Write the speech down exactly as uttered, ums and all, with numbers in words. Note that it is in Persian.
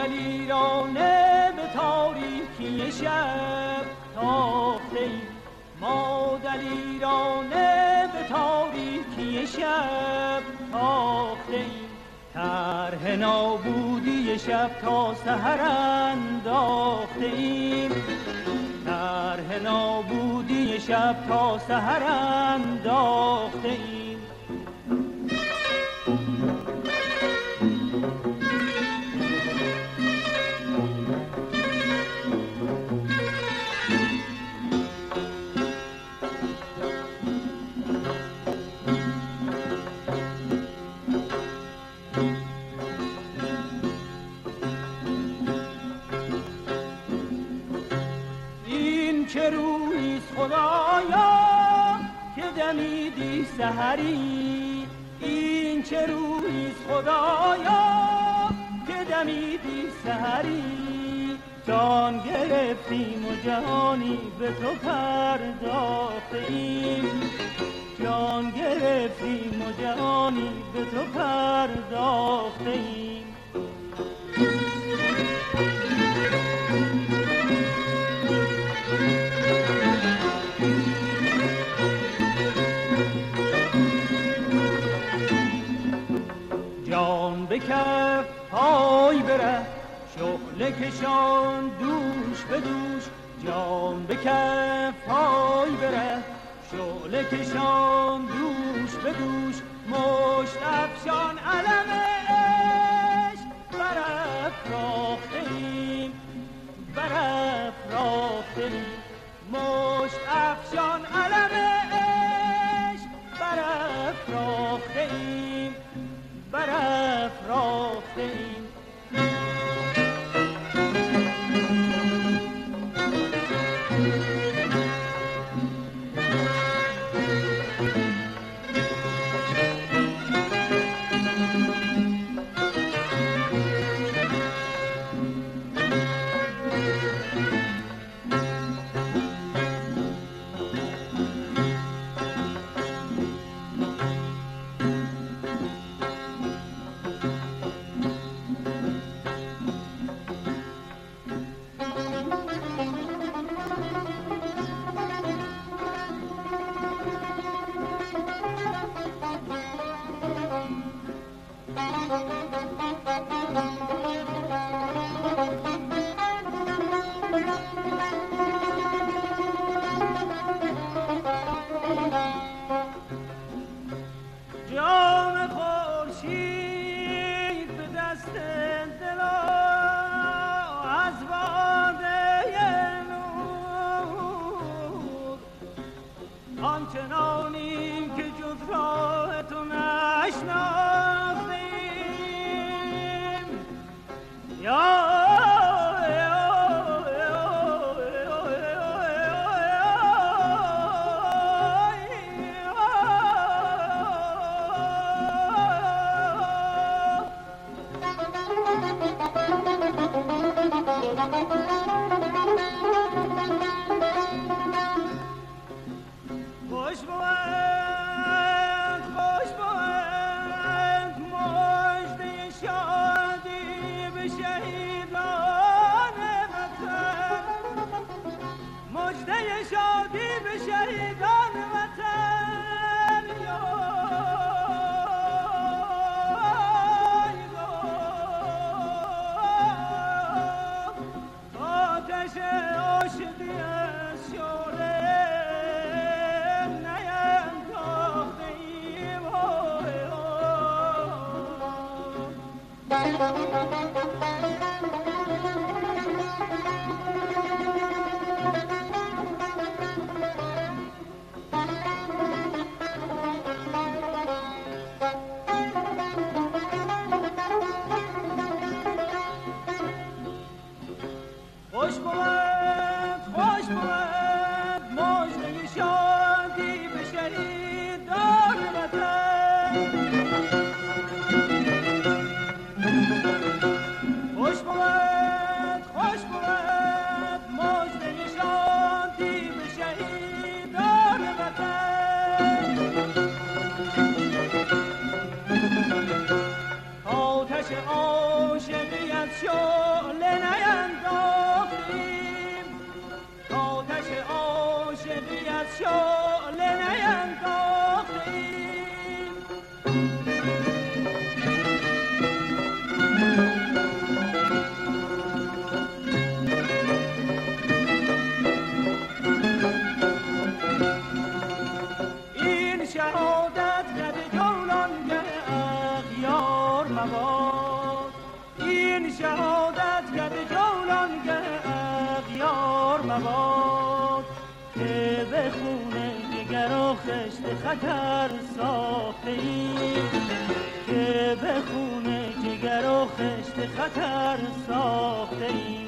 دلیرانه به تاریکی شب تاخته ایم، ما دلیرانه به تاریکی شب تاخته ایم. طرح نابودی شب تا سحر انداخته ایم، طرح نابودی شب تا سحر انداخته ایم. خدایا که دمیدی سحری، این چه رویست خدایا که دمیدی سحری. جان گرفتیم و جهانی به تو پرداختیم، جان گرفتیم و جهانی به تو پرداختیم. کف پای بره شغل کشان دوش به دوش، جان به کف پای بره شغل کشان دوش به دوش. مشت افشان علم عشق برافراخته ایم، برافراخته ایم. مشت افشان علم عشق برافراخته ایم، برافراخته ایم. خشت خطر ساخته ای، که به خون جگر و خشت خطر ساخته ای.